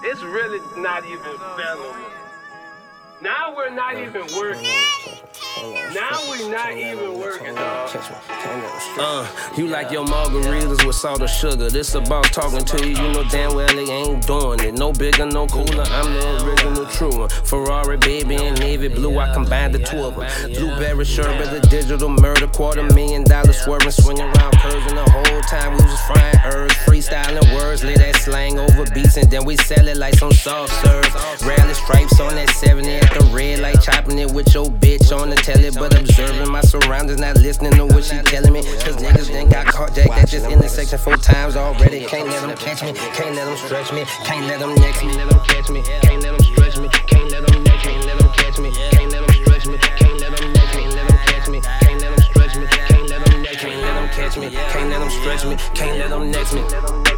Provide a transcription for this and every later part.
It's really not even fellable. Now we're not even working. Now we're not even working, dog. You like your margaritas with salt or sugar. This a boss talking to you, you know damn well they ain't doing it. No bigger, no cooler, I'm the original true one. Ferrari, baby, and navy blue, I combined the two of them. Blueberry sherbet, the digital murder, $250,000 swerving, swinging around curves. And the whole time we was frying herbs, freestyling words, lay that slang over beats, and then we sell it like some soft serves. Rally stripes on that 70 at the red light, chopping it with your bitch on the telly, but observing my surroundings, not listening to what she telling me. Cause niggas done got caught jacked at this intersection 4 times already. Can't let them catch me, can't let them stretch me, can't let them next me, let them catch me, can't let them stretch me, can't let them next me, let them catch me, can't let them stretch me, can't let them next me, let them catch me, can't let them stretch me, can't let them next me, let them catch me, can't let them stretch me, can't let them next me.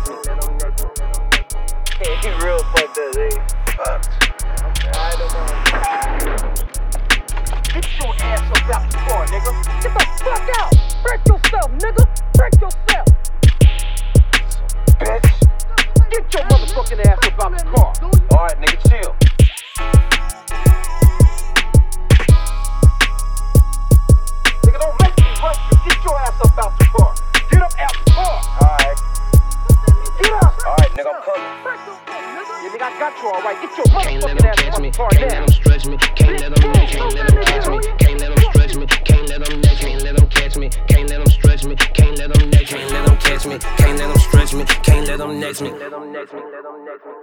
Hey, he real fucked up, nigga. I don't know. Get your ass up out the car, nigga. Get the fuck out. Break yourself, nigga. Break yourself. Bitch. Get your motherfucking ass up out the car. Alright, nigga, chill. Nigga, don't make me rush you. Get your ass up out the car. Get up out the car. Alright. Get up. Alright, nigga, I'm coming. Yeah, nigga, I got you alright. Get your motherfucking ass up the car Can't let them stretch me, can't let them next me, let them catch me, can't let them stretch me, can't let them next me, let them catch me, can't let them stretch me, can't let them next me, let them catch me, can't let them stretch me, can't let them next me, let them next me, let them next me.